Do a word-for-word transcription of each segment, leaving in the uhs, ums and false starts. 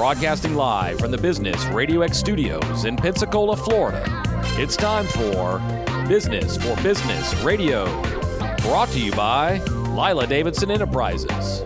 Broadcasting live from the Business Radio X studios in Pensacola, Florida. It's time for Business for Business Radio. Brought to you by Lila Davidson Enterprises.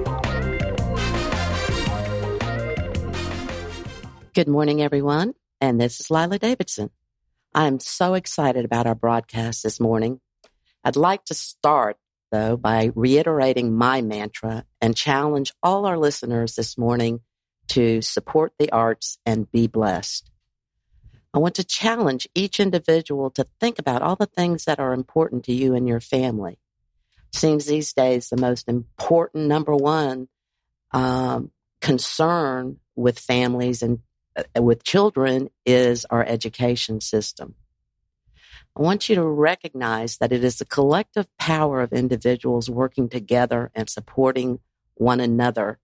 Good morning, everyone, and this is Lila Davidson. I'm so excited about our broadcast this morning. I'd like to start, though, by reiterating my mantra and challenge all our listeners this morning to support the arts and be blessed. I want to challenge each individual to think about all the things that are important to you and your family. Seems these days the most important, number one, um, concern with families and uh, with children is our education system. I want you to recognize that it is the collective power of individuals working together and supporting one another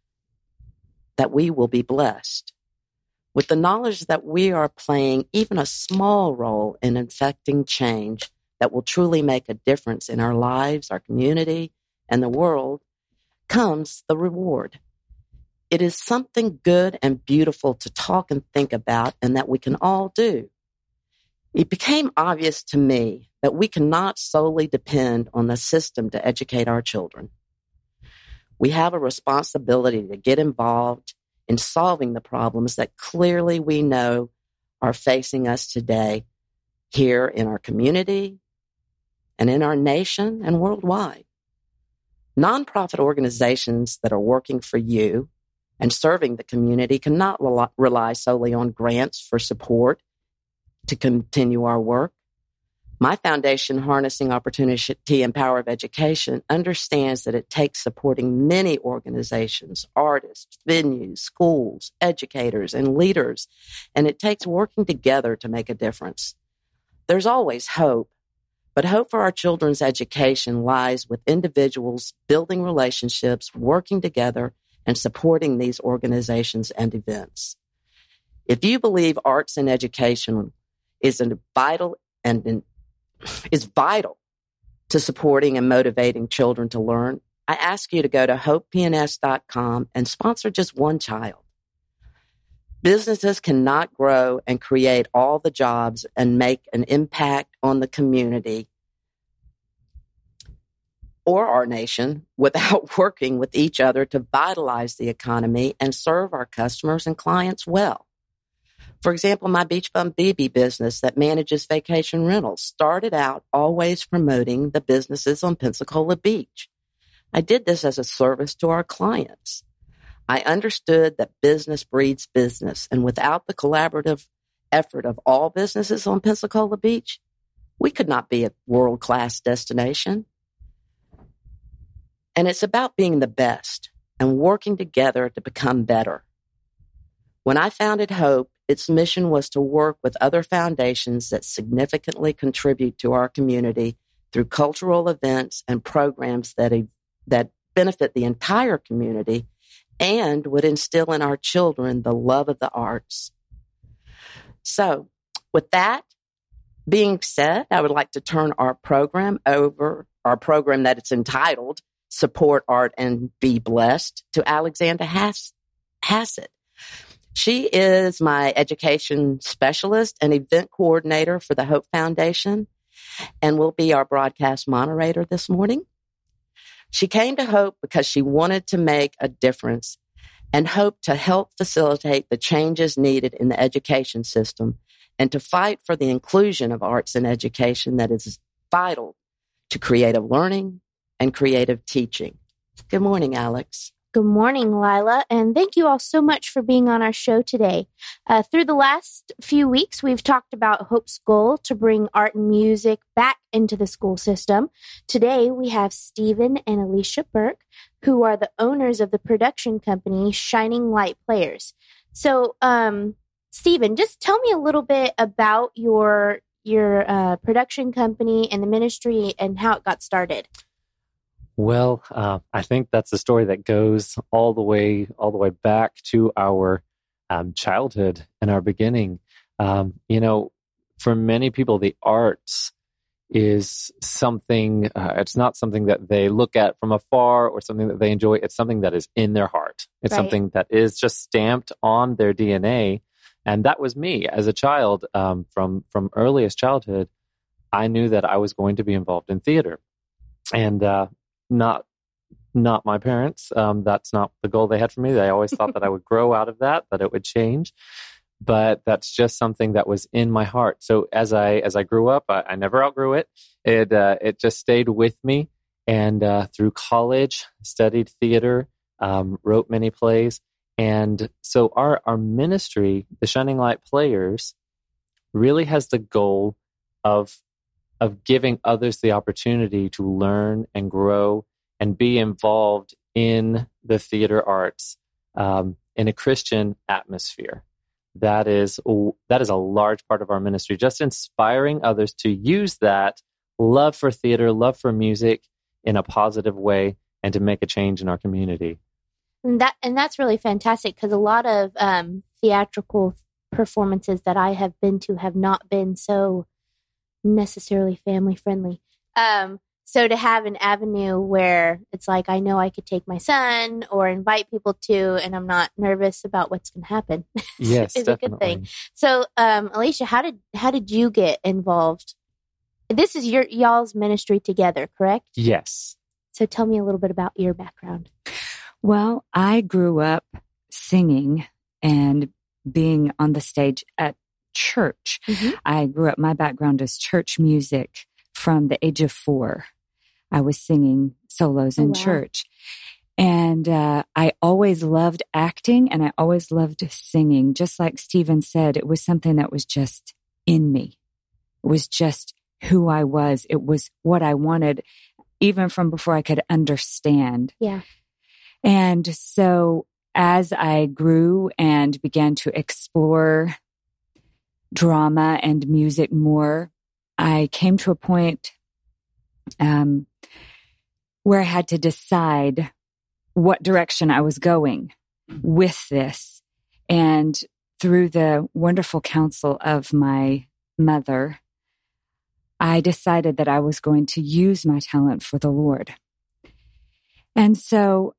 that we will be blessed. With the knowledge that we are playing even a small role in affecting change that will truly make a difference in our lives, our community, and the world, comes the reward. It is something good and beautiful to talk and think about, and that we can all do. It became obvious to me that we cannot solely depend on the system to educate our children. We have a responsibility to get involved in solving the problems that clearly we know are facing us today here in our community and in our nation and worldwide. Nonprofit organizations that are working for you and serving the community cannot rely solely on grants for support to continue our work. My foundation, Harnessing Opportunity and Power of Education, understands that it takes supporting many organizations, artists, venues, schools, educators, and leaders, and it takes working together to make a difference. There's always hope, but hope for our children's education lies with individuals building relationships, working together, and supporting these organizations and events. If you believe arts and education is a vital and in, is vital to supporting and motivating children to learn, I ask you to go to hope p n s dot com and sponsor just one child. Businesses cannot grow and create all the jobs and make an impact on the community or our nation without working with each other to vitalize the economy and serve our customers and clients well. For example, my Beach Bum B B business that manages vacation rentals started out always promoting the businesses on Pensacola Beach. I did this as a service to our clients. I understood that business breeds business, and without the collaborative effort of all businesses on Pensacola Beach, we could not be a world-class destination. And it's about being the best and working together to become better. When I founded Hope, its mission was to work with other foundations that significantly contribute to our community through cultural events and programs that, that benefit the entire community and would instill in our children the love of the arts. So, with that being said, I would like to turn our program over, our program that it's entitled Support Art and Be Blessed, to Alexandra Hass- Hassett. She is my education specialist and event coordinator for the Hope Foundation and will be our broadcast moderator this morning. She came to Hope because she wanted to make a difference and hoped to help facilitate the changes needed in the education system and to fight for the inclusion of arts in education that is vital to creative learning and creative teaching. Good morning, Alex. Good morning, Lila, and thank you all so much for being on our show today. Uh, through the last few weeks, we've talked about Hope's goal to bring art and music back into the school system. Today, we have Stephen and Alicia Burke, who are the owners of the production company Shining Light Players. So, um, Stephen, just tell me a little bit about your your uh, production company and the ministry and how it got started. Well, uh, I think that's a story that goes all the way, all the way back to our um, childhood and our beginning. Um, you know, for many people, the arts is something, uh, it's not something that they look at from afar or something that they enjoy. It's something that is in their heart. It's Right. something that is just stamped on their D N A. And that was me as a child. Um, from, from earliest childhood, I knew that I was going to be involved in theater. And uh, not not my parents. Um, that's not the goal they had for me. They always thought that I would grow out of that, that it would change. But that's just something that was in my heart. So as I as I grew up, I, I never outgrew it. It uh, it just stayed with me. And uh, through college, studied theater, um, wrote many plays. And so our our ministry, the Shining Light Players, really has the goal of of giving others the opportunity to learn and grow and be involved in the theater arts um, in a Christian atmosphere. That is that is a large part of our ministry, just inspiring others to use that love for theater, love for music in a positive way, and to make a change in our community. And that and that's really fantastic, because a lot of um, theatrical performances that I have been to have not been so necessarily family friendly. Um, so to have an avenue where it's like, I know I could take my son or invite people to, and I'm not nervous about what's going to happen. Yes, is definitely. a good thing. So, um, Alicia, how did how did you get involved? This is your y'all's ministry together, correct? Yes. So tell me a little bit about your background. Well, I grew up singing and being on the stage at church. Mm-hmm. I grew up, my background is church music from the age of four. I was singing solos Oh, in wow. church. And uh, I always loved acting and I always loved singing. Just like Stephen said, it was something that was just in me. It was just who I was. It was what I wanted, even from before I could understand. Yeah. And so as I grew and began to explore drama and music more, I came to a point um, where I had to decide what direction I was going with this. And through the wonderful counsel of my mother, I decided that I was going to use my talent for the Lord. And so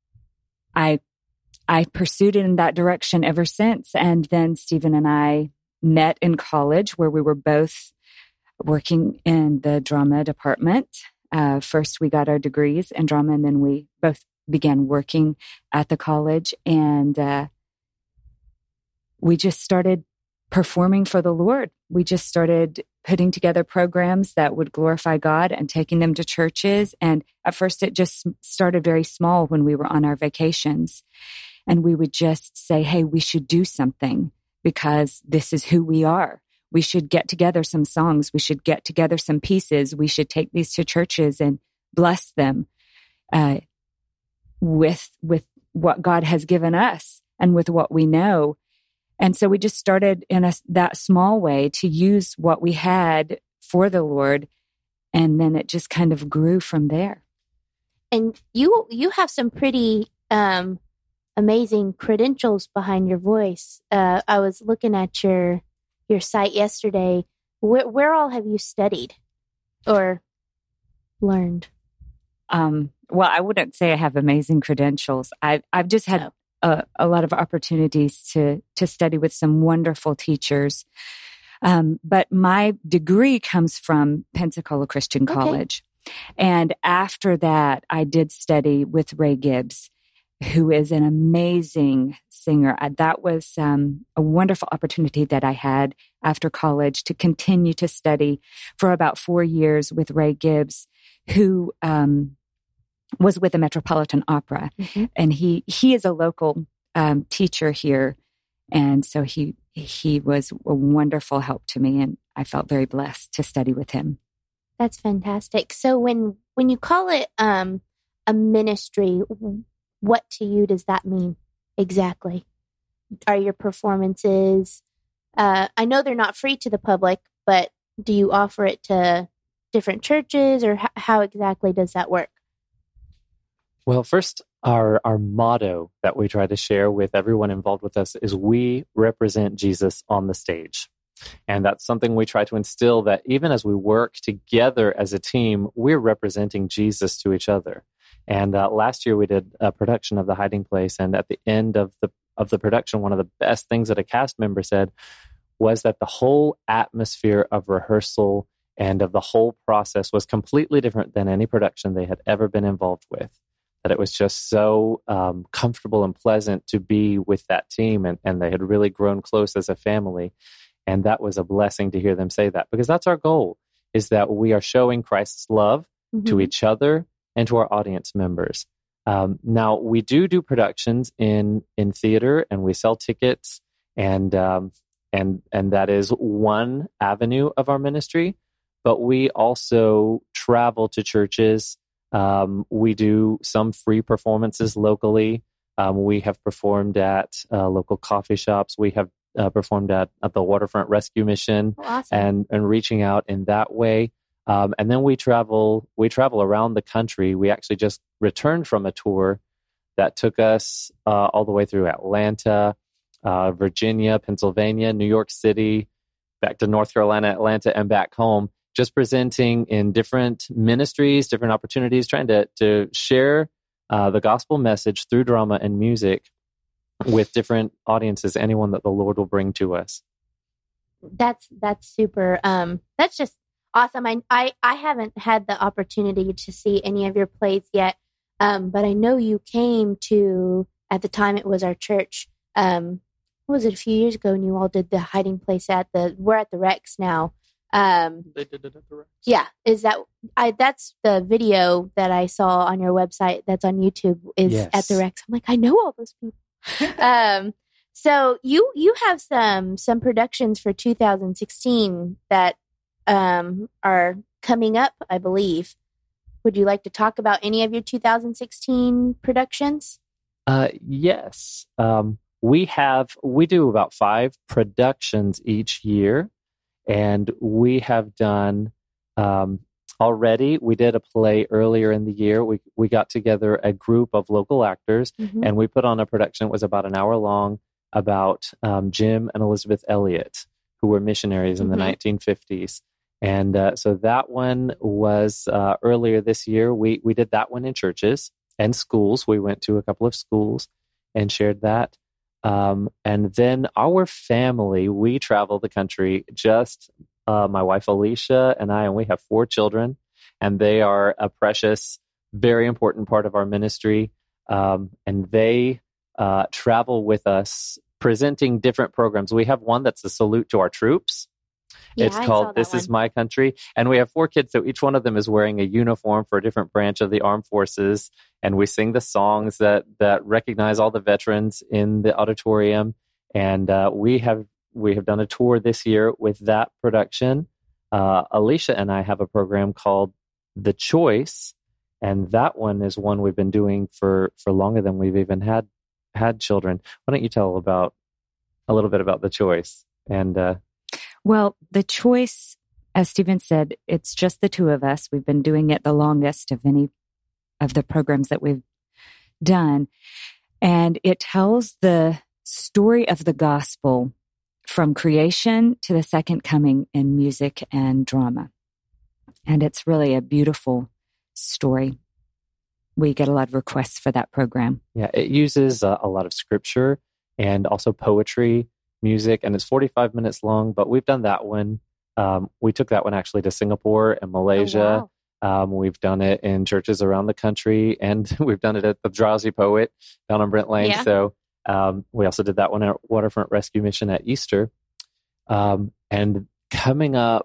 I I pursued it in that direction ever since. And then Stephen and I met in college, where we were both working in the drama department. Uh, first, we got our degrees in drama, and then we both began working at the college. And uh, we just started performing for the Lord. We just started putting together programs that would glorify God and taking them to churches. And at first, it just started very small when we were on our vacations. And we would just say, hey, we should do something because this is who we are. We should get together some songs. We should get together some pieces. We should take these to churches and bless them uh, with, with what God has given us and with what we know. And so we just started in a, that small way to use what we had for the Lord. And then it just kind of grew from there. And you you have some pretty um, amazing credentials behind your voice. Uh, I was looking at your your site yesterday. Where, where all have you studied or learned? Um, well, I wouldn't say I have amazing credentials. I've I've just had Oh. a, a lot of opportunities to to study with some wonderful teachers. Um, but my degree comes from Pensacola Christian Okay. College. And after that, I did study with Ray Gibbs, who is an amazing singer. Uh, That was um, a wonderful opportunity that I had after college to continue to study for about four years with Ray Gibbs, who um, was with the Metropolitan Opera. Mm-hmm. And he he is a local um, teacher here. And so he he was a wonderful help to me. And I felt very blessed to study with him. That's fantastic. So when when you call it um, a ministry, what to you does that mean exactly? Are your performances? Uh, I know they're not free to the public, but do you offer it to different churches, or h- how exactly does that work? Well, first, our our motto that we try to share with everyone involved with us is we represent Jesus on the stage. And that's something we try to instill, that even as we work together as a team, we're representing Jesus to each other. And uh, last year we did a production of The Hiding Place. And at the end of the of the production, one of the best things that a cast member said was that the whole atmosphere of rehearsal and of the whole process was completely different than any production they had ever been involved with. That it was just so um, comfortable and pleasant to be with that team, and, and they had really grown close as a family. And that was a blessing to hear them say that, because that's our goal, is that we are showing Christ's love mm-hmm. to each other and to our audience members. Um, now, we do do productions in in theater, and we sell tickets, and um, and and that is one avenue of our ministry. But we also travel to churches. Um, we do some free performances locally. Um, we have performed at uh, local coffee shops. We have uh, performed at, at the Waterfront Rescue Mission, awesome. and and reaching out in that way. Um, and then we travel, we travel around the country. We actually just returned from a tour that took us uh, all the way through Atlanta, uh, Virginia, Pennsylvania, New York City, back to North Carolina, Atlanta, and back home, just presenting in different ministries, different opportunities, trying to, to share uh, the gospel message through drama and music with different audiences, anyone that the Lord will bring to us. That's, that's super. Um, that's just awesome. I, I, I haven't had the opportunity to see any of your plays yet, um, but I know you came to, at the time it was our church, um, what was it, a few years ago, and you all did The Hiding Place at the, we're at the Rex now. Um, they did it at the Rex. Yeah. Is that, I, that's the video that I saw on your website that's on YouTube is yes. at the Rex. I'm like, I know all those people. um, so you, you have some, some productions for two thousand sixteen that, um, are coming up, I believe. Would you like to talk about any of your two thousand sixteen productions? Uh, yes. Um, we have, we do about five productions each year, and we have done, um, already, we did a play earlier in the year. We, we got together a group of local actors mm-hmm. and we put on a production. It was about an hour long about, um, Jim and Elizabeth Elliot, who were missionaries in mm-hmm. the nineteen fifties. And uh, so that one was uh, earlier this year. We we did that one in churches and schools. We went to a couple of schools and shared that. Um, and then our family, we travel the country, just uh, my wife Alicia and I, and we have four children, and they are a precious, very important part of our ministry. Um, and they uh, travel with us, presenting different programs. We have one that's a salute to our troops. Yeah, it's called This one. Is My Country. And we have four kids, so each one of them is wearing a uniform for a different branch of the armed forces. And we sing the songs that that recognize all the veterans in the auditorium. And uh, we have we have done a tour this year with that production. Uh, Alicia and I have a program called The Choice. And that one is one we've been doing for, for longer than we've even had had children. Why don't you tell about a little bit about The Choice? And uh Well, The Choice, as Stephen said, it's just the two of us. We've been doing it the longest of any of the programs that we've done. And it tells the story of the gospel from creation to the second coming in music and drama. And it's really a beautiful story. We get a lot of requests for that program. Yeah, it uses uh, a lot of scripture and also poetry, music, and it's forty-five minutes long, but we've done that one. Um, we took that one actually to Singapore and Malaysia. Oh, wow. Um, we've done it in churches around the country, and we've done it at the Drowsy Poet down on Brent Lane. Yeah. So um, we also did that one at Waterfront Rescue Mission at Easter. Um, and coming up,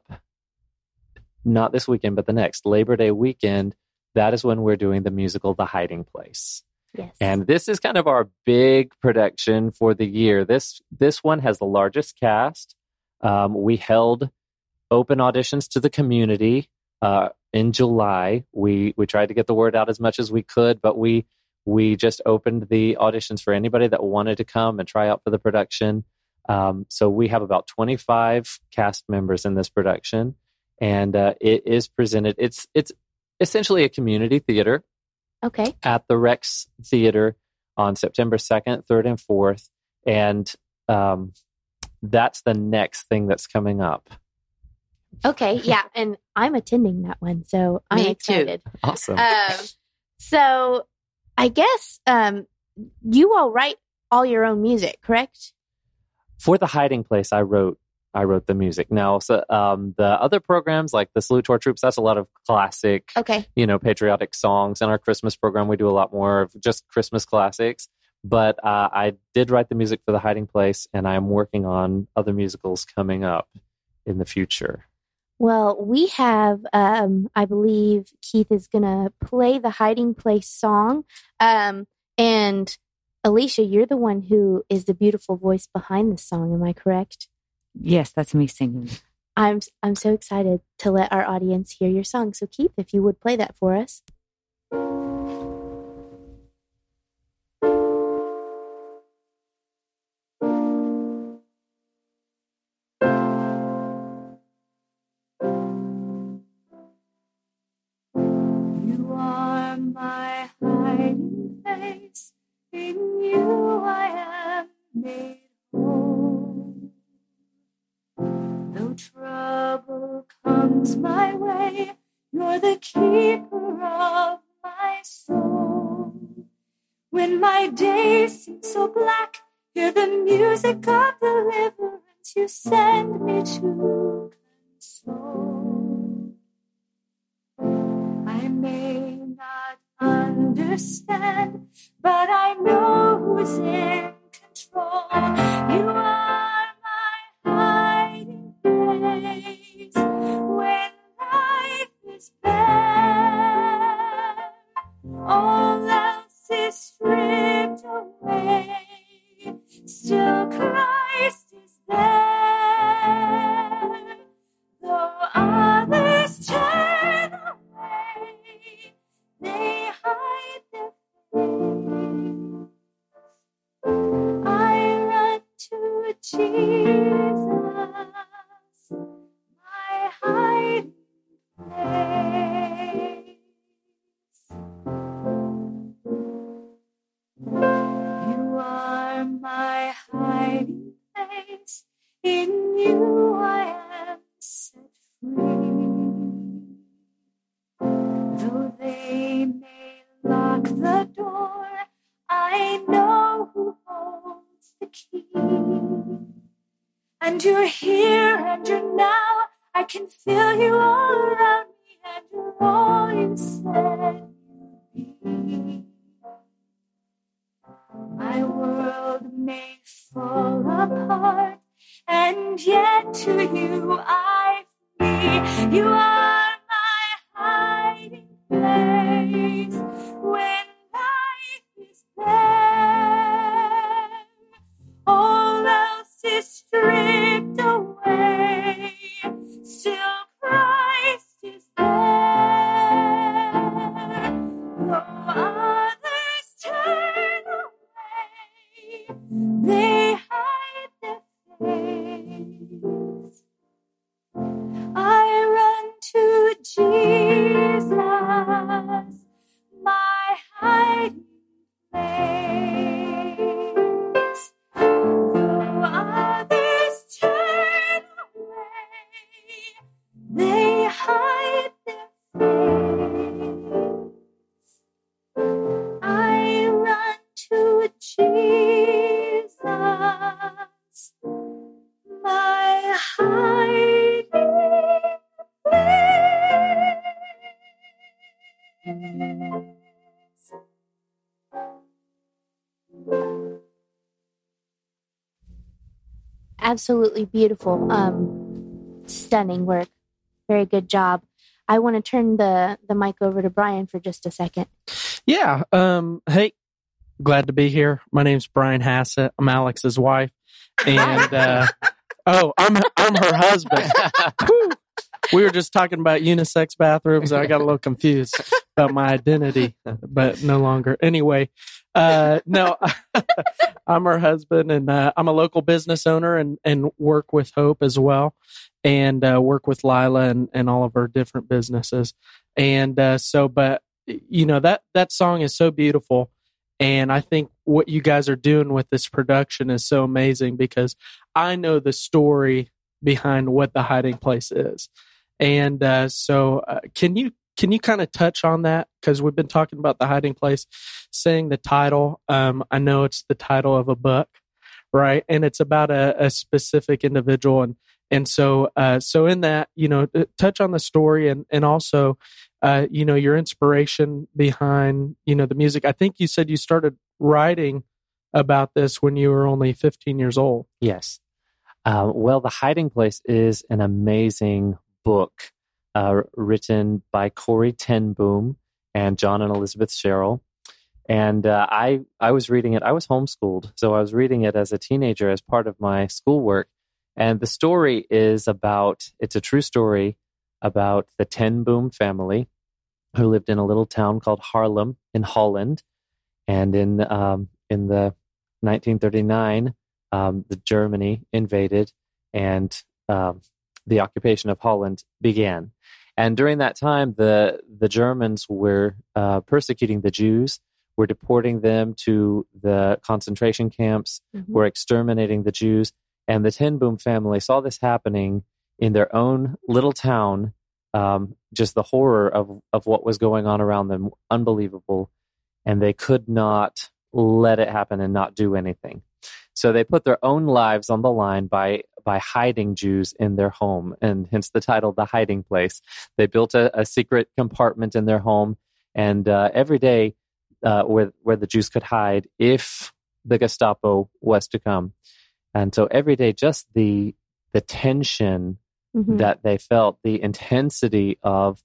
not this weekend, but the next, Labor Day weekend, that is when we're doing the musical The Hiding Place. Yes. And this is kind of our big production for the year. This this one has the largest cast. Um, we held open auditions to the community uh, in July. We we tried to get the word out as much as we could, but we we just opened the auditions for anybody that wanted to come and try out for the production. Um, so we have about twenty-five cast members in this production, and uh, it is presented. It's it's essentially a community theater. Okay. At the Rex Theater on September second, third, and fourth. And um, that's the next thing that's coming up. Okay, yeah, and I'm attending that one, so I'm Me excited. too. Awesome. Um, so I guess um, you all write all your own music, correct? For The Hiding Place, I wrote I wrote the music. Now, so, um, the other programs like the Salute to Our Troops, that's a lot of classic, Okay. you know, patriotic songs. In our Christmas program, we do a lot more of just Christmas classics. But uh, I did write the music for The Hiding Place, and I'm working on other musicals coming up in the future. Well, we have, um, I believe Keith is going to play the Hiding Place song. Um, and Alicia, you're the one who is the beautiful voice behind the song. Am I correct? Yes, that's me singing. I'm I'm so excited to let our audience hear your song. So Keith, if you would play that for us. You are my hiding place. In you I am made whole. Though trouble comes my way, you're the keeper of my soul. When my days seem so black, hear the music of deliverance you send me to console. I may not understand, but I know who's in control. You are my hiding place when life is bare. All else is stripped away, still Christ is there. Though others turn away, they hide their face. I run to Jesus, my hiding place. You are my hiding place. In you I am set free. Though they may lock the door, I know who holds the key. And you're here and you're now. I can feel you all around me, and you're all you said you'd be. My world may fall apart, and yet to you I flee. You are my hiding place when life is bare. All else is stripped away, still Christ is there. Though others turn away, they hide their face. I run to Jesus, my hiding place. Though others turn away, they hide their face. I run to Jesus, my hiding place. Absolutely beautiful. Um, stunning work. Very good job. I want to turn the, the mic over to Brian for just a second. Yeah. Um, hey, glad to be here. My name's Brian Hassett. I'm Alex's wife. And, uh, oh, I'm, I'm her husband. Whew. We were just talking about unisex bathrooms. I got a little confused about my identity, but no longer. Anyway, uh, no, I'm her husband, and uh, I'm a local business owner and, and work with Hope as well, and uh, work with Lila and, and all of her different businesses. And uh, so, but, you know, that, that song is so beautiful. And I think what you guys are doing with this production is so amazing because I know the story behind what The Hiding Place is. And uh, so uh, can you can you kind of touch on that? Because we've been talking about The Hiding Place, saying the title. Um, I know it's the title of a book, right? And it's about a, a specific individual. And and so uh, so in that, you know, touch on the story and, and also, uh, you know, your inspiration behind, you know, the music. I think you said you started writing about this when you were only fifteen years old. Yes. Uh, well, The Hiding Place is an amazing book uh, written by Corrie ten Boom and John and Elizabeth Sherrill. And uh, I, I was reading it. I was homeschooled, so I was reading it as a teenager as part of my schoolwork. And the story is about, it's a true story about the ten Boom family who lived in a little town called Haarlem in Holland. And in um, in the nineteen thirty-nine, um, the Germany invaded and um, the occupation of Holland began. And during that time, the the Germans were uh, persecuting the Jews, were deporting them to the concentration camps, mm-hmm. were exterminating the Jews. And the ten Boom family saw this happening in their own little town, um, just the horror of, of what was going on around them, unbelievable. And they could not let it happen and not do anything. So they put their own lives on the line by by hiding Jews in their home, and hence the title, The Hiding Place. They built a, a secret compartment in their home, and uh, every day uh, where, where the Jews could hide if the Gestapo was to come. And so every day, just the the tension mm-hmm. that they felt, the intensity of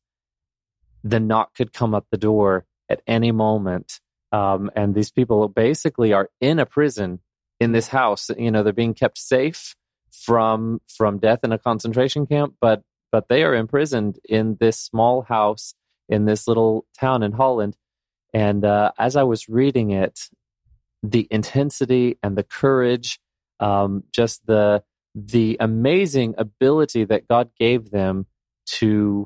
the knock could come at the door at any moment. Um, and these people basically are in a prison in this house. You know, they're being kept safe from from death in a concentration camp, but but they are imprisoned in this small house in this little town in Holland. And uh, as I was reading it, the intensity and the courage, um, just the the amazing ability that God gave them to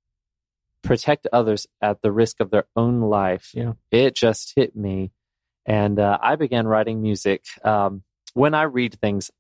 protect others at the risk of their own life. Yeah. It just hit me. And uh, I began writing music. Um, when I read things,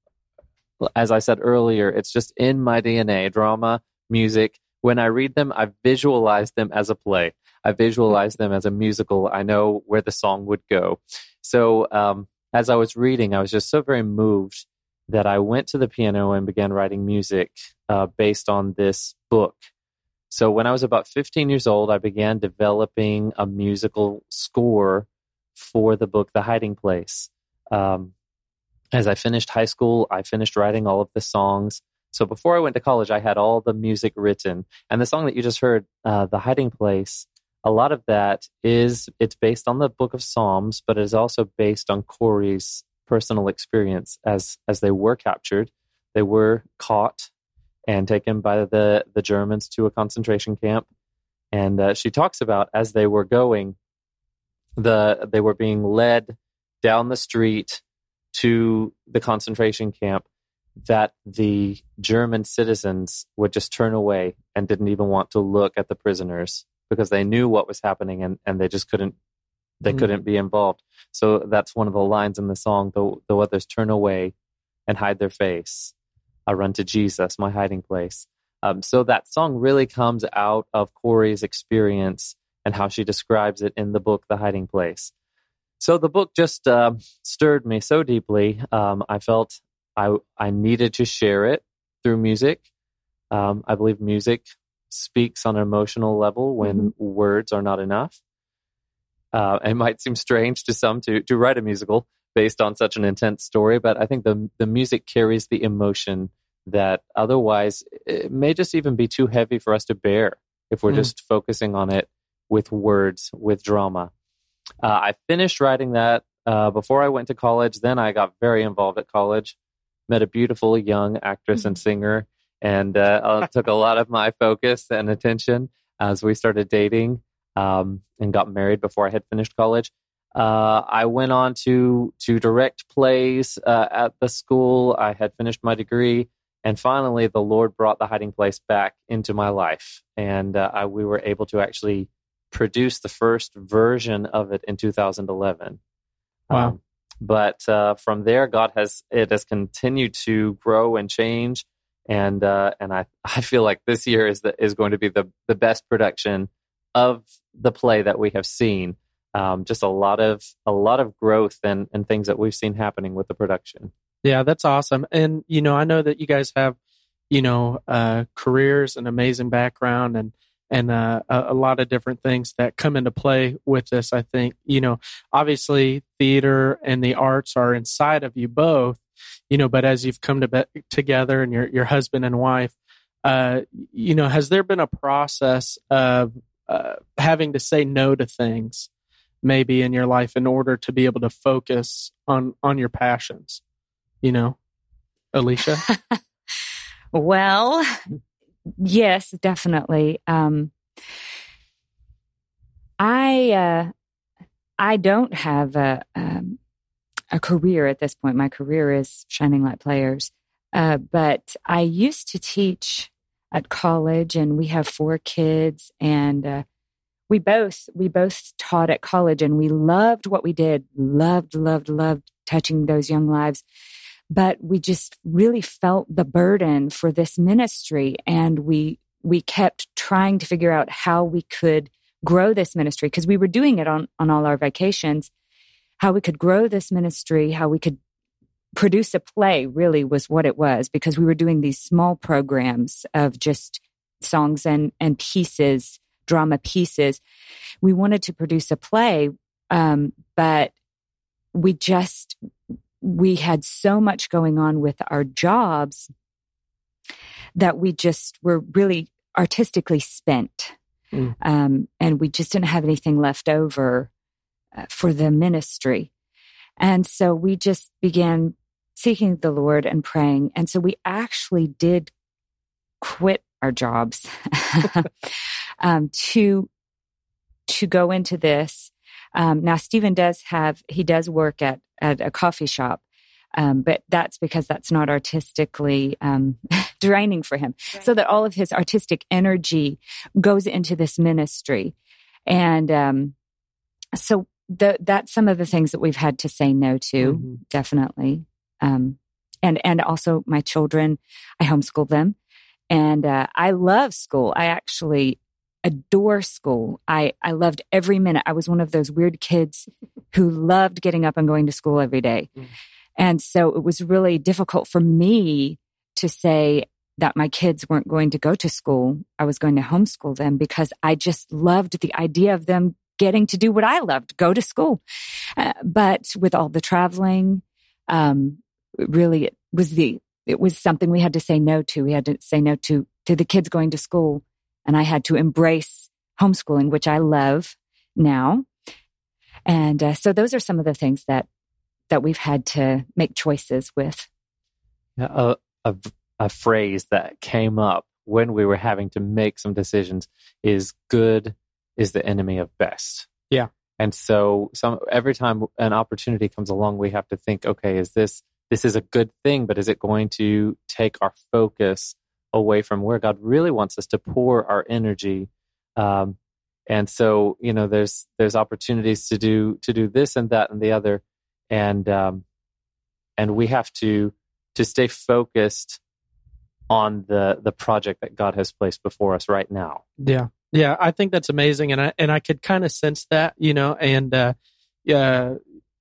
as I said earlier, it's just in my D N A, drama, music. When I read them, I visualize them as a play. I visualize them as a musical. I know where the song would go. So um, as I was reading, I was just so very moved that I went to the piano and began writing music uh, based on this book. So when I was about fifteen years old, I began developing a musical score for the book, The Hiding Place. Um, as I finished high school, I finished writing all of the songs. So before I went to college, I had all the music written. And the song that you just heard, uh, The Hiding Place, a lot of that is, it's based on the book of Psalms, but it is also based on Corrie's personal experience as as they were captured. They were caught and taken by the, the Germans to a concentration camp. And uh, she talks about as they were going, the they were being led down the street to the concentration camp, that the German citizens would just turn away and didn't even want to look at the prisoners because they knew what was happening and, and they just couldn't they mm. couldn't be involved. So that's one of the lines in the song, though though others turn away and hide their face, I run to Jesus, my hiding place. Um, so that song really comes out of Corrie's experience and how she describes it in the book, The Hiding Place. So the book just uh, stirred me so deeply. Um, I felt I I needed to share it through music. Um, I believe music speaks on an emotional level when mm-hmm. words are not enough. Uh, it might seem strange to some to to write a musical based on such an intense story, but I think the the music carries the emotion that otherwise it may just even be too heavy for us to bear if we're mm. just focusing on it with words, with drama. Uh, I finished writing that uh, before I went to college. Then I got very involved at college, met a beautiful young actress and singer, and uh, took a lot of my focus and attention as we started dating um, and got married before I had finished college. Uh, I went on to to direct plays uh, at the school. I had finished my degree. And finally, the Lord brought The Hiding Place back into my life. And uh, I, we were able to actually produce the first version of it in two thousand eleven. Wow. Um, but uh, from there, God has it has continued to grow and change, and uh, and I, I feel like this year is the, is going to be the the best production of the play that we have seen. Um, just a lot of a lot of growth and and things that we've seen happening with the production. Yeah, that's awesome. And you know, I know that you guys have, you know, uh, careers and amazing background and. And uh, a, a lot of different things that come into play with this. I think, you know, obviously theater and the arts are inside of you both, you know, but as you've come to be- together and your, your husband and wife, uh, you know, has there been a process of uh, having to say no to things maybe in your life in order to be able to focus on, on your passions, you know, Alicia? Well, yes, definitely. Um, I uh, I don't have a um, a career at this point. My career is Shining Light Players, uh, but I used to teach at college, and we have four kids, and uh, we both we both taught at college, and we loved what we did. Loved, loved, loved touching those young lives. But we just really felt the burden for this ministry, and we we kept trying to figure out how we could grow this ministry, because we were doing it on, on all our vacations, how we could grow this ministry, how we could produce a play really was what it was, because we were doing these small programs of just songs and, and pieces, drama pieces. We wanted to produce a play, um, but we just... we had so much going on with our jobs that we just were really artistically spent. Mm. Um, and we just didn't have anything left over uh, for the ministry. And so we just began seeking the Lord and praying. And so we actually did quit our jobs um, to, to go into this. Um, now, Stephen does have, he does work at, at a coffee shop, um, but that's because that's not artistically um, draining for him. Right. So that all of his artistic energy goes into this ministry. And um, so the, that's some of the things that we've had to say no to, mm-hmm. definitely. Um, and, and also my children, I homeschool them. And uh, I love school. I actually adore school. I, I loved every minute. I was one of those weird kids who loved getting up and going to school every day. Mm. And so it was really difficult for me to say that my kids weren't going to go to school. I was going to homeschool them because I just loved the idea of them getting to do what I loved, go to school. Uh, but with all the traveling, um, really it was the, it was something we had to say no to. We had to say no to, to the kids going to school. And I had to embrace homeschooling, which I love now. And uh, so those are some of the things that that we've had to make choices with. Yeah, a, a, a phrase that came up when we were having to make some decisions is good is the enemy of best. Yeah. And so some every time an opportunity comes along, we have to think, okay, is this this is a good thing, but is it going to take our focus away from where God really wants us to pour our energy? Um, and so, you know, there's there's opportunities to do to do this and that and the other, and um, and we have to to stay focused on the the project that God has placed before us right now. Yeah, yeah, I think that's amazing, and I and I could kind of sense that, you know, and uh, yeah.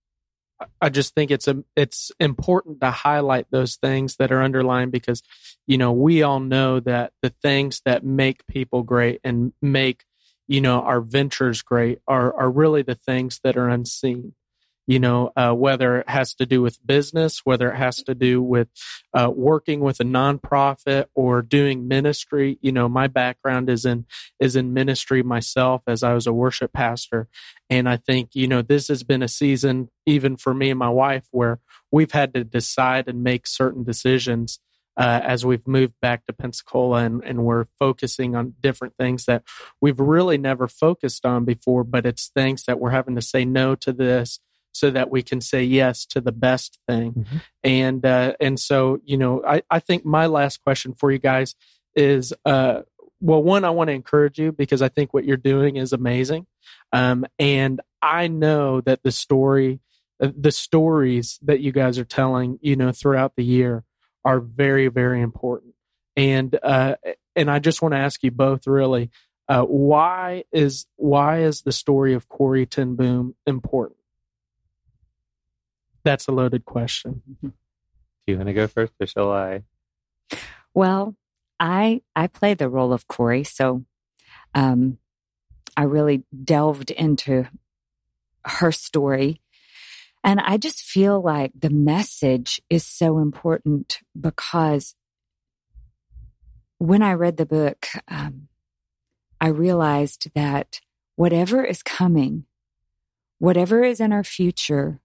I just think it's a, it's important to highlight those things that are underlined because, you know, we all know that the things that make people great and make, you know, our ventures great are, are really the things that are unseen. You know, uh, whether it has to do with business, whether it has to do with uh, working with a nonprofit or doing ministry. You know, my background is in is in ministry myself, as I was a worship pastor, and I think, you know, this has been a season, even for me and my wife, where we've had to decide and make certain decisions uh, as we've moved back to Pensacola, and, and we're focusing on different things that we've really never focused on before. But it's things that we're having to say no to this, so that we can say yes to the best thing. Mm-hmm. And uh, and so, you know, I, I think my last question for you guys is, uh, well, one, I want to encourage you because I think what you're doing is amazing. Um, and I know that the story the stories that you guys are telling, you know, throughout the year are very, very important. And uh, and I just want to ask you both, really, uh, why is why is the story of Corrie ten Boom important? That's a loaded question. Do you want to go first, or shall I? Well, I I play the role of Corrie, so um, I really delved into her story. And I just feel like the message is so important because when I read the book, um, I realized that whatever is coming, whatever is in our future,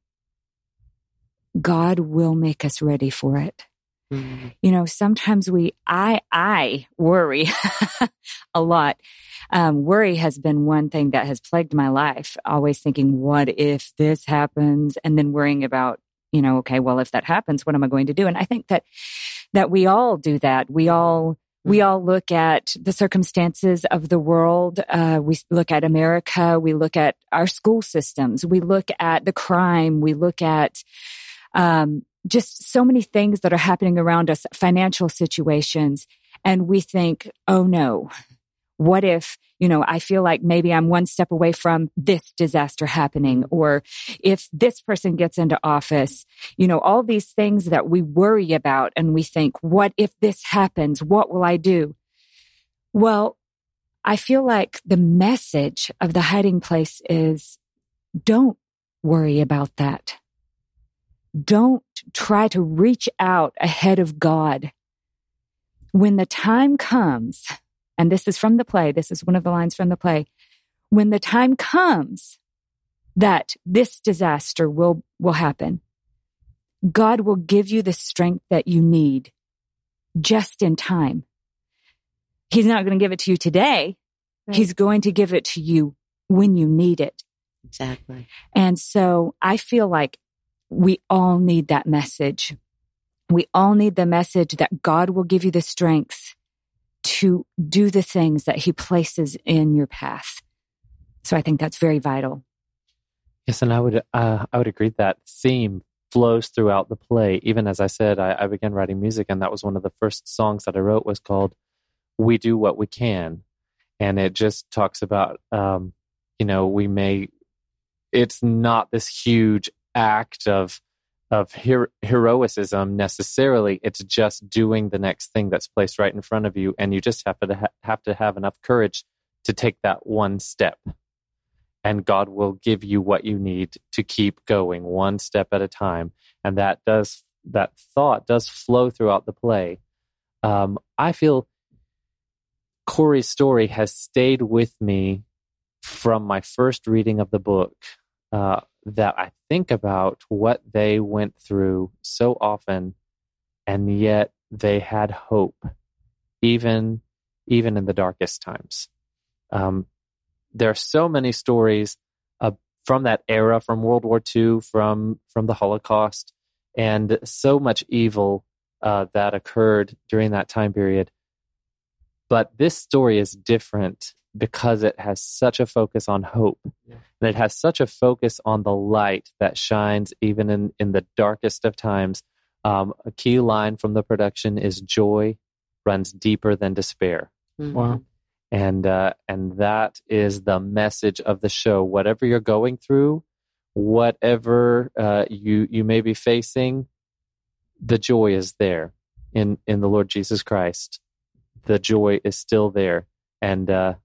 God will make us ready for it. Mm-hmm. You know, sometimes we, I, I worry a lot. Um, worry has been one thing that has plagued my life, always thinking, what if this happens? And then worrying about, you know, okay, well, if that happens, what am I going to do? And I think that, that we all do that. We all, we all look at the circumstances of the world. Uh, we look at America. We look at our school systems. We look at the crime. We look at, um, just so many things that are happening around us, financial situations. And we think, oh no, what if, you know, I feel like maybe I'm one step away from this disaster happening, or if this person gets into office, you know, all these things that we worry about and we think, what if this happens? What will I do? Well, I feel like the message of the hiding place is don't worry about that. Don't try to reach out ahead of God. When the time comes, and this is from the play, this is one of the lines from the play, when the time comes that this disaster will, will happen, God will give you the strength that you need just in time. He's not going to give it to you today. Right. He's going to give it to you when you need it. Exactly. And so I feel like we all need that message. We all need the message that God will give you the strength to do the things that he places in your path. So I think that's very vital. Yes, and I would uh, I would agree that theme flows throughout the play. Even as I said, I, I began writing music, and that was one of the first songs that I wrote was called "We Do What We Can," and it just talks about, um, you know, we may. It's not this huge act of of her- heroicism necessarily. It's just doing the next thing that's placed right in front of you, and you just have to ha- have to have enough courage to take that one step, and God will give you what you need to keep going one step at a time. And that does that thought does flow throughout the play. Um, I feel Corrie's story has stayed with me from my first reading of the book. Uh, that I think about what they went through so often, and yet they had hope, even even in the darkest times. Um, there are so many stories uh, from that era, from World War Two, from from the Holocaust, and so much evil uh, that occurred during that time period. But this story is different because it has such a focus on hope. Yeah. And it has such a focus on the light that shines even in, in the darkest of times. Um, a key line from the production is joy runs deeper than despair. Mm-hmm. Wow. And, uh, and that is the message of the show. Whatever you're going through, whatever uh, you, you may be facing, the joy is there in, in the Lord Jesus Christ. The joy is still there. And, uh,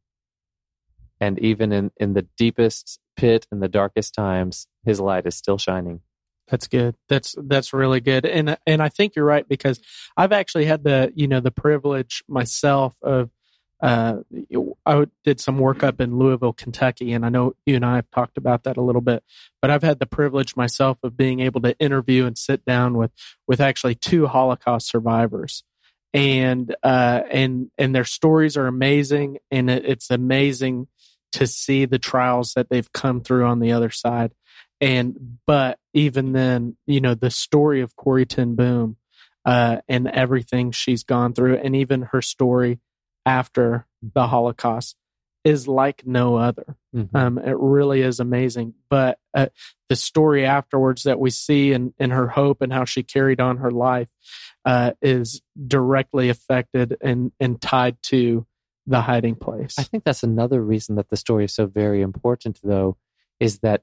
And even in, in the deepest pit, in the darkest times, his light is still shining. That's good. That's that's really good. And and I think you're right, because I've actually had the, you know, the privilege myself of, uh, I did some work up in Louisville, Kentucky, and I know you and I have talked about that a little bit, but I've had the privilege myself of being able to interview and sit down with, with actually two Holocaust survivors. And, uh, and, and their stories are amazing, and it, it's amazing to see the trials that they've come through on the other side. And, but even then, you know, the story of Corrie ten Boom, uh, and everything she's gone through, and even her story after the Holocaust, is like no other. Mm-hmm. Um, it really is amazing. But uh, the story afterwards that we see in, in her hope and how she carried on her life uh, is directly affected and, and tied to the hiding place. I think that's another reason that the story is so very important, though, is that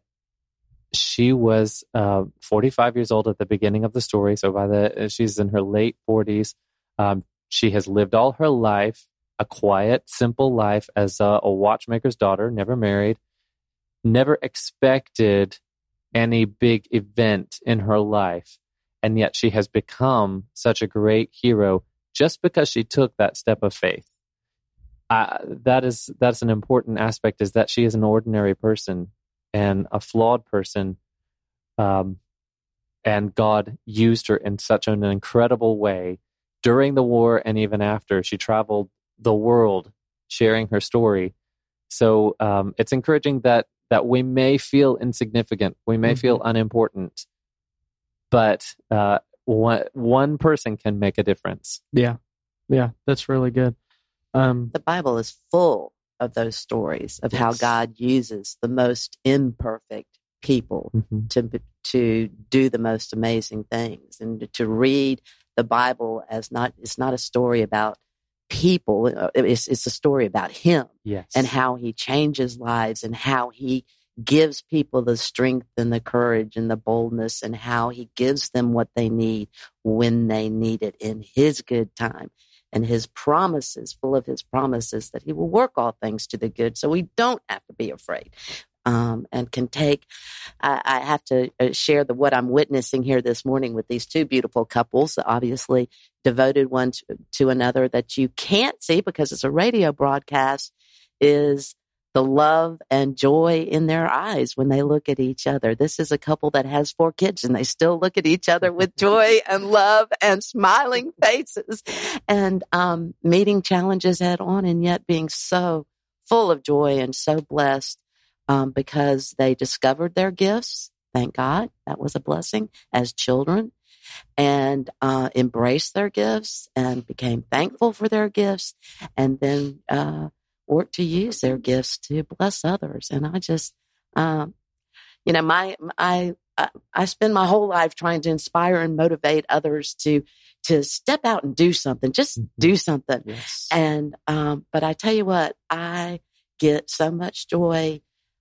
she was uh, forty-five years old at the beginning of the story. So by the she's in her late forties. Um, she has lived all her life a quiet, simple life as a, a watchmaker's daughter, never married, never expected any big event in her life. And yet she has become such a great hero just because she took that step of faith. Uh, that is, that's an important aspect, is that she is an ordinary person and a flawed person. Um, and God used her in such an incredible way during the war and even after. She traveled the world sharing her story. So um, it's encouraging that that we may feel insignificant, we may mm-hmm. feel unimportant, but uh, one one person can make a difference. Yeah, yeah, that's really good. Um, the Bible is full of those stories of yes. how God uses the most imperfect people mm-hmm. to to do the most amazing things, and to read the Bible as not it's not a story about people. It's, it's a story about Him yes. and how He changes lives and how He gives people the strength and the courage and the boldness, and how He gives them what they need when they need it in His good time, and His promises, full of His promises that He will work all things to the good. So we don't have to be afraid. Um, and can take, I, I have to share the what I'm witnessing here this morning with these two beautiful couples, obviously devoted one to, to another, that you can't see because it's a radio broadcast, is the love and joy in their eyes when they look at each other. This is a couple that has four kids, and they still look at each other with joy and love and smiling faces, and um, meeting challenges head on, and yet being so full of joy and so blessed. Um, because they discovered their gifts. Thank God. That was a blessing as children, and uh, embraced their gifts and became thankful for their gifts, and then uh, worked to use their gifts to bless others. And I just, um, you know, my, I, I, I spend my whole life trying to inspire and motivate others to, to step out and do something, just mm-hmm. do something. Yes. And, um, but I tell you what, I get so much joy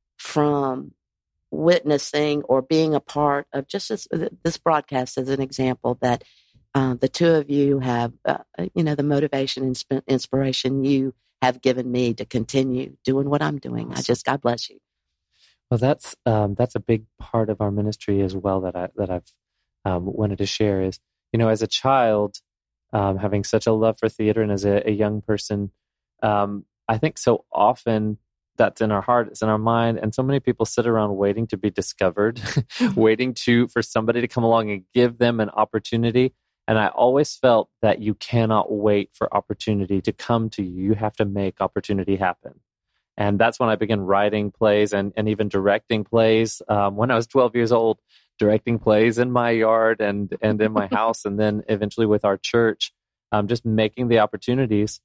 from witnessing or being a part of just this, this broadcast as an example, that uh, the two of you have, uh, you know, the motivation and insp- inspiration you have given me to continue doing what I'm doing. I just, God bless you. Well, that's um, that's a big part of our ministry as well that I that I've um, wanted to share is, you know, as a child, um, having such a love for theater, and as a, a young person, um, I think so often that's in our heart, it's in our mind, and so many people sit around waiting to be discovered, waiting to for somebody to come along and give them an opportunity. And I always felt that you cannot wait for opportunity to come to you. You have to make opportunity happen. And that's when I began writing plays and, and even directing plays. Um, when I was twelve years old, directing plays in my yard and, and in my house, and then eventually with our church, um, just making the opportunities.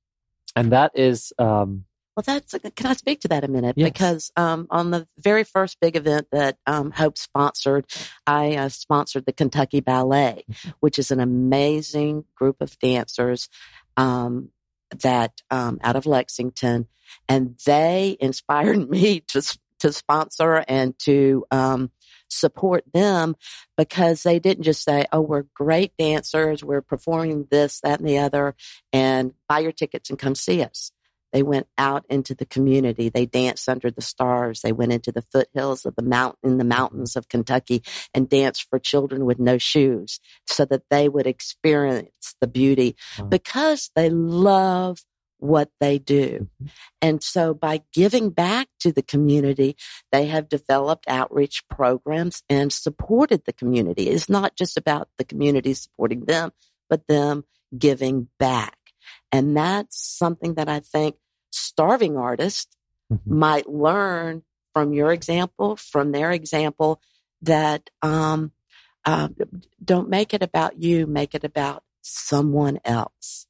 And that is... Um, Well, that's, can I speak to that a minute? Yes. Because um, on the very first big event that um, Hope sponsored, I uh, sponsored the Kentucky Ballet, which is an amazing group of dancers um, that um, out of Lexington, and they inspired me to to sponsor and to um, support them, because they didn't just say, "Oh, we're great dancers, we're performing this, that, and the other, and buy your tickets and come see us." They went out into the community. They danced under the stars. They went into the foothills of the mountain, in the mountains of Kentucky, and danced for children with no shoes, so that they would experience the beauty, wow. because they love what they do. Mm-hmm. And so by giving back to the community, they have developed outreach programs and supported the community. It's not just about the community supporting them, but them giving back. And that's something that I think starving artists mm-hmm. might learn from your example, from their example, that um, uh, don't make it about you, make it about someone else.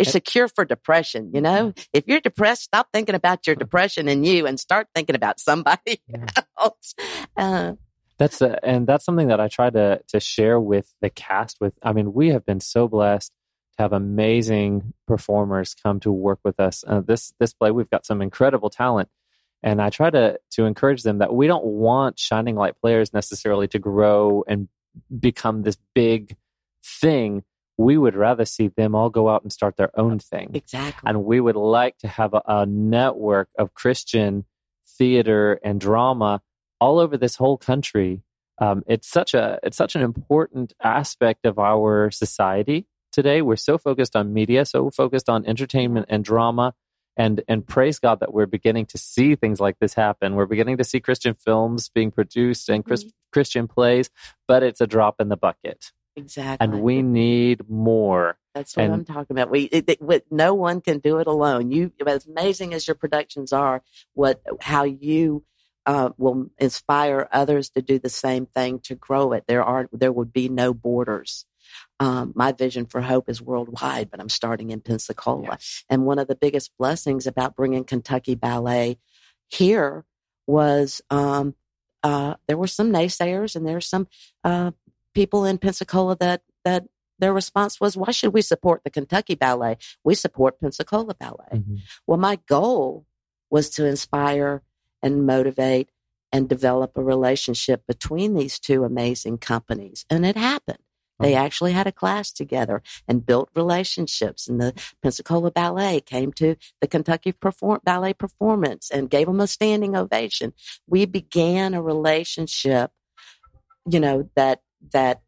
It's a cure for depression. You know, if you're depressed, stop thinking about your depression and you and start thinking about somebody Yeah. else. Uh, That's a, and that's something that I try to to share with the cast. With, I mean, we have been so blessed to have amazing performers come to work with us. Uh, this this play, we've got some incredible talent, and I try to to encourage them that we don't want Shining Light players necessarily to grow and become this big thing. We would rather see them all go out and start their own thing. exactly. And we would like to have a, a network of Christian theater and drama all over this whole country. Um, it's such a it's such an important aspect of our society today. We're so focused on media, so focused on entertainment and drama, and and praise God that we're beginning to see things like this happen. We're beginning to see Christian films being produced and Chris, Mhm. Christian plays, but it's a drop in the bucket, Exactly. and we need more. That's what and- I'm talking about. We, it, it, what- no one can do it alone. You, as amazing as your productions are, what, how you uh, will inspire others to do the same thing to grow it. There are, there would be no borders. Um, my vision for Hope is worldwide, but I'm starting in Pensacola. Yes. And one of the biggest blessings about bringing Kentucky Ballet here was um, uh, there were some naysayers and there's some uh, people in Pensacola that that their response was, "Why should we support the Kentucky Ballet? We support Pensacola Ballet." Mhm. Well, my goal was to inspire and motivate and develop a relationship between these two amazing companies, and it happened. They actually had a class together and built relationships. And the Pensacola Ballet came to the Kentucky perform- Ballet performance and gave them a standing ovation. We began a relationship, you know, that, that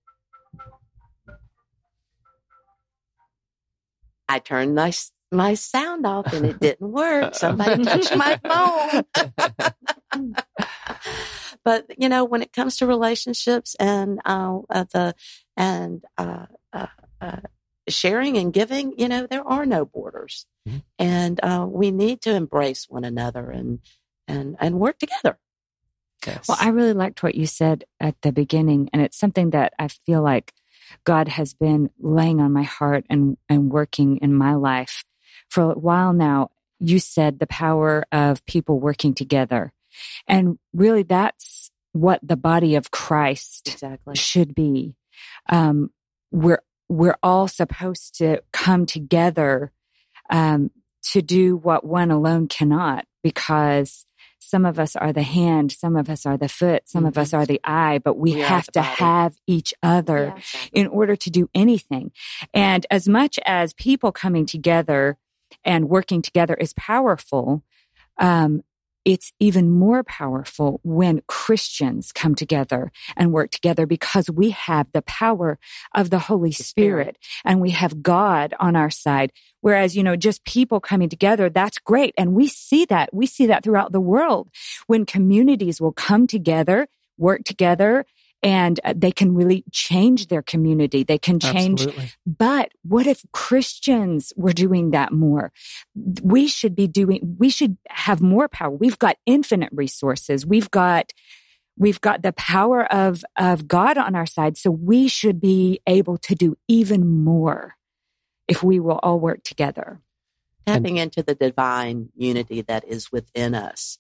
I turned my, my sound off and it didn't work. Somebody touched my phone. But, you know, when it comes to relationships and uh, uh, the and uh, uh, uh, sharing and giving, you know, there are no borders, mm-hmm. and uh, we need to embrace one another and and and work together. Yes. Well, I really liked what you said at the beginning, and it's something that I feel like God has been laying on my heart and and working in my life for a while now. You said the power of people working together. And really, that's what the body of Christ Exactly. should be. Um, we're we're all supposed to come together um, to do what one alone cannot, because some of us are the hand, some of us are the foot, some mm-hmm. of us are the eye, but we, we have to body. have each other yeah, exactly. in order to do anything. And as much as people coming together and working together is powerful, um, it's even more powerful when Christians come together and work together, because we have the power of the Holy Spirit and we have God on our side. Whereas, you know, just people coming together, that's great. And we see that. We see that throughout the world when communities will come together, work together, and they can really change their community. They can change. Absolutely. But what if Christians were doing that more? We should be doing, we should have more power. We've got infinite resources. We've got, we've got the power of, of God on our side. So we should be able to do even more if we will all work together. Tapping and, into the divine unity that is within us.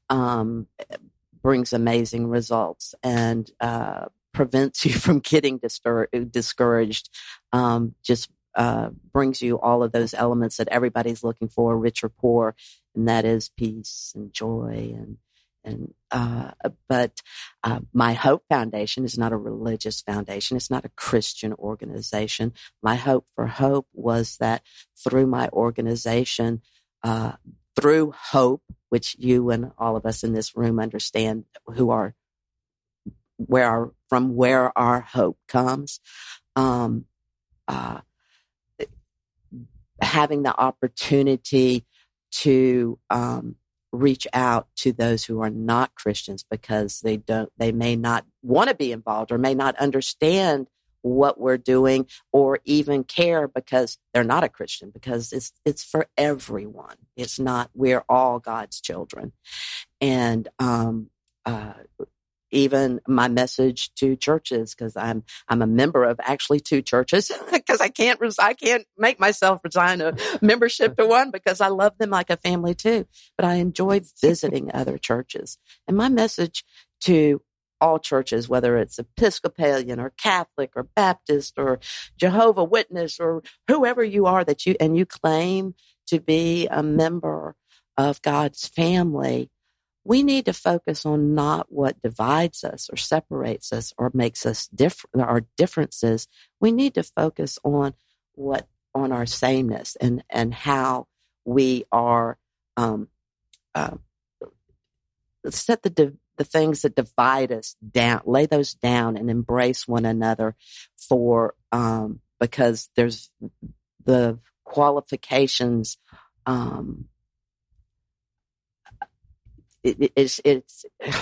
Um, brings amazing results and uh, prevents you from getting distur- discouraged. Um, just uh, brings you all of those elements that everybody's looking for, rich or poor, and that is peace and joy. And and uh, but uh, my Hope Foundation is not a religious foundation. It's not a Christian organization. My hope for Hope was that through my organization, uh, through hope, which you and all of us in this room understand, who are where our, from where our hope comes, um, uh, having the opportunity to um, reach out to those who are not Christians because they don't, they may not want to be involved or may not understand what we're doing or even care because they're not a Christian, because it's, it's for everyone. It's not, we're all God's children. And, um, uh, even my message to churches, because I'm I'm a member of actually two churches, because I can't res- I can't make myself resign a membership to one, because I love them like a family too. But I enjoy visiting other churches, and my message to all churches, whether it's Episcopalian or Catholic or Baptist or Jehovah Witness or whoever you are, that you and you claim to be a member of God's family, we need to focus on not what divides us or separates us or makes us different, our differences. We need to focus on what, on our sameness, and, and how we are, um, uh, set the, div- the things that divide us down, lay those down and embrace one another for, um, because there's the qualifications, um, It, it's, it's,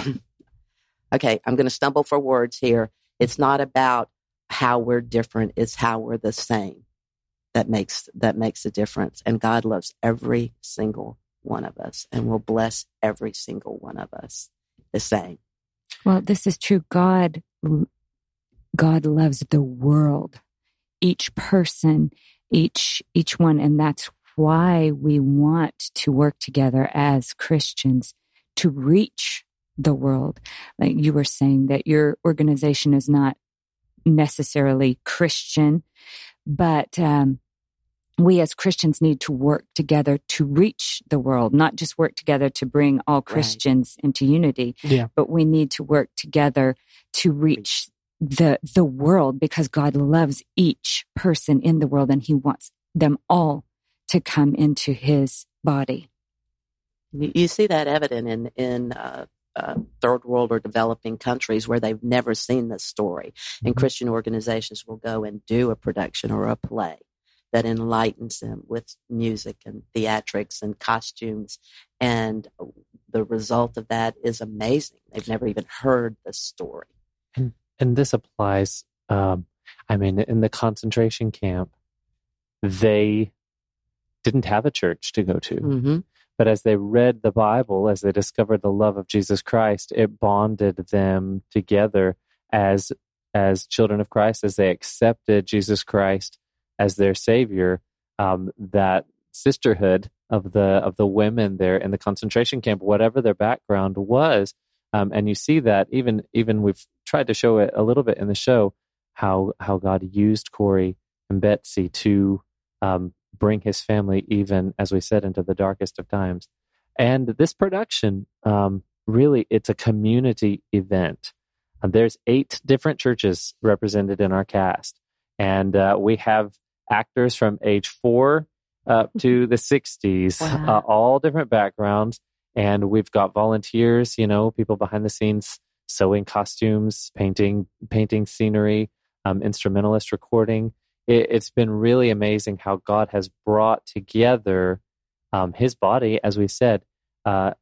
okay, I'm going to stumble for words here. It's not about how we're different. It's how we're the same that makes, that makes a difference. And God loves every single one of us and will bless every single one of us the same. Well, this is true. God, God loves the world, each person, each, each one. And that's why we want to work together as Christians to reach the world. Like you were saying, that your organization is not necessarily Christian, but um, we as Christians need to work together to reach the world, not just work together to bring all Christians right. into unity, yeah. but we need to work together to reach the the world, because God loves each person in the world and he wants them all to come into his body. You see that evident in, in uh, uh, third world or developing countries where they've never seen this story. Mm-hmm. And Christian organizations will go and do a production or a play that enlightens them with music and theatrics and costumes. And the result of that is amazing. They've never even heard the story. And, and this applies, um, I mean, in the concentration camp, they didn't have a church to go to. Mm-hmm. But as they read the Bible, as they discovered the love of Jesus Christ, it bonded them together as as children of Christ, as they accepted Jesus Christ as their Savior. Um, that sisterhood of the of the women there in the concentration camp, whatever their background was, um, and you see that even even we've tried to show it a little bit in the show, how how God used Corey and Betsy to um, bring his family, even as we said, into the darkest of times. And this production, um, really, it's a community event. Uh, there's eight different churches represented in our cast, and uh, we have actors from age four up to the sixties, wow. uh, all different backgrounds, and we've got volunteers, you know, people behind the scenes sewing costumes, painting, painting scenery, um, instrumentalist recording. It's been really amazing how God has brought together um, His body, as we said, uh,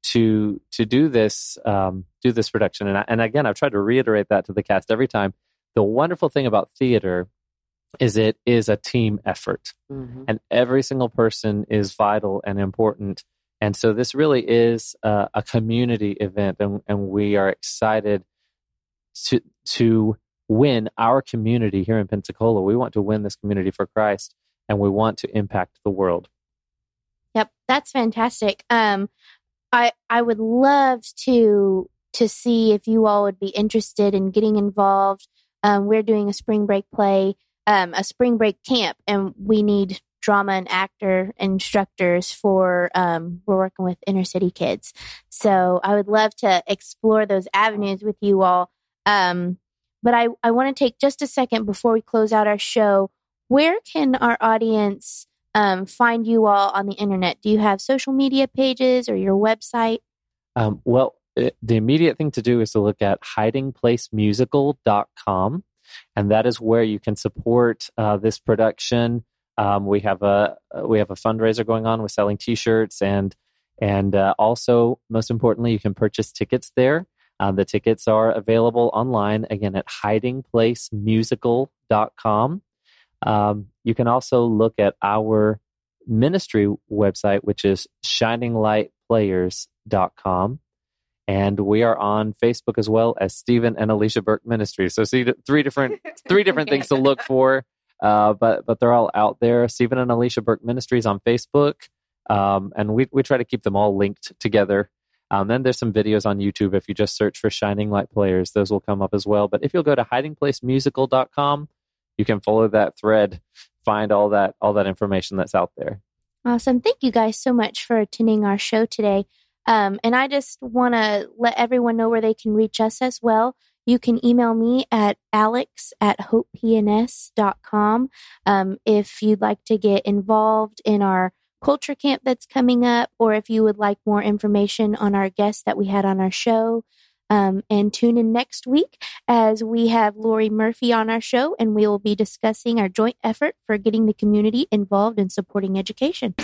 to to do this um, do this production. And, I, and again, I've tried to reiterate that to the cast every time. The wonderful thing about theater is it is a team effort, mm-hmm. and every single person is vital and important. And so this really is uh, a community event, and, and we are excited to to. win our community here in Pensacola. We want to win this community for Christ, and we want to impact the world. Yep, that's fantastic. Um, I I would love to to see if you all would be interested in getting involved. Um, we're doing a spring break play, um, a spring break camp, and we need drama and actor instructors for. Um, we're working with inner city kids, so I would love to explore those avenues with you all. Um, But I, I want to take just a second before we close out our show. Where can our audience um, find you all on the internet? Do you have social media pages or your website? Um, well, it, the immediate thing to do is to look at hiding place musical dot com, and that is where you can support uh, this production. Um, we have a we have a fundraiser going on with selling T-shirts, and and uh, also, most importantly, you can purchase tickets there. Uh, the tickets are available online, again, at hiding place musical dot com. Um, you can also look at our ministry website, which is shining light players dot com. And we are on Facebook as well as Stephen and Alicia Burke Ministries. So see three different three different things to look for, uh, but but they're all out there. Stephen and Alicia Burke Ministries on Facebook, um, and we we try to keep them all linked together. Um, then there's some videos on YouTube. If you just search for Shining Light Players, those will come up as well. But if you'll go to hiding place musical dot com, you can follow that thread, find all that all that information that's out there. Awesome. Thank you guys so much for attending our show today. Um, and I just want to let everyone know where they can reach us as well. You can email me at alex at hope p n s dot com um, if you'd like to get involved in our culture camp that's coming up, or if you would like more information on our guests that we had on our show. Um, and tune in next week as we have Lori Murphy on our show, and we will be discussing our joint effort for getting the community involved in supporting education.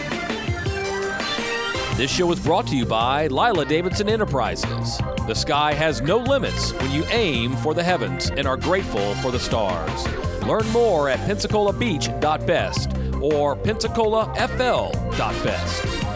This show is brought to you by Lila Davidson Enterprises. The sky has no limits when you aim for the heavens and are grateful for the stars. Learn more at pensacola beach dot best or pensacola f l dot best.